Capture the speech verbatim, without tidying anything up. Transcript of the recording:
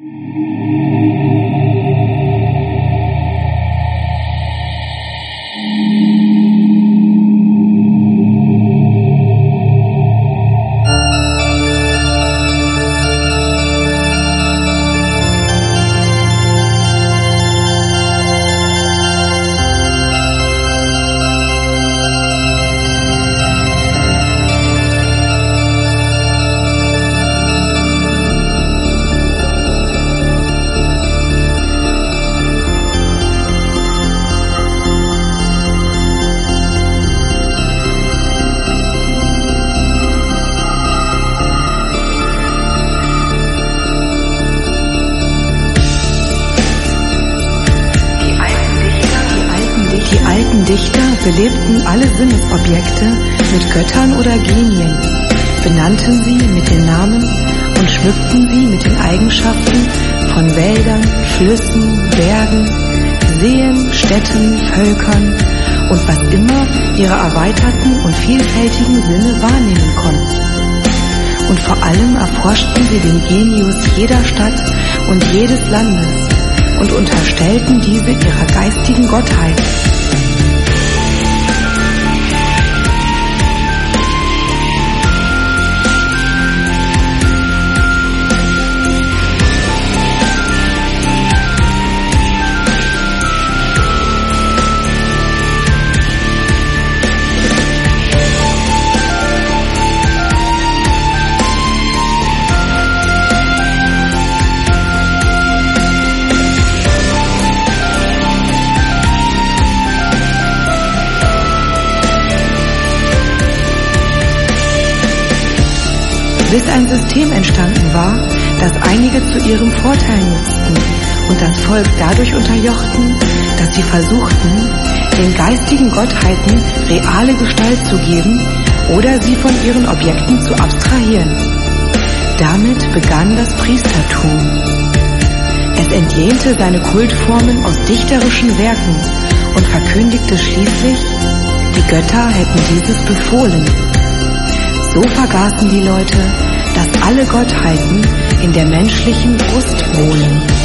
Dichter belebten alle Sinnesobjekte mit Göttern oder Genien, benannten sie mit den Namen und schmückten sie mit den Eigenschaften von Wäldern, Flüssen, Bergen, Seen, Städten, Völkern und was immer ihre erweiterten und vielfältigen Sinne wahrnehmen konnten. Und vor allem erforschten sie den Genius jeder Stadt und jedes Landes und unterstellten diese ihrer geistigen Gottheit. Bis ein System entstanden war, das einige zu ihrem Vorteil nutzten und das Volk dadurch unterjochten, dass sie versuchten, den geistigen Gottheiten reale Gestalt zu geben oder sie von ihren Objekten zu abstrahieren. Damit begann das Priestertum. Es entlehnte seine Kultformen aus dichterischen Werken und verkündigte schließlich, die Götter hätten dieses befohlen. So vergaßen die Leute, dass alle Gottheiten in der menschlichen Brust wohnen.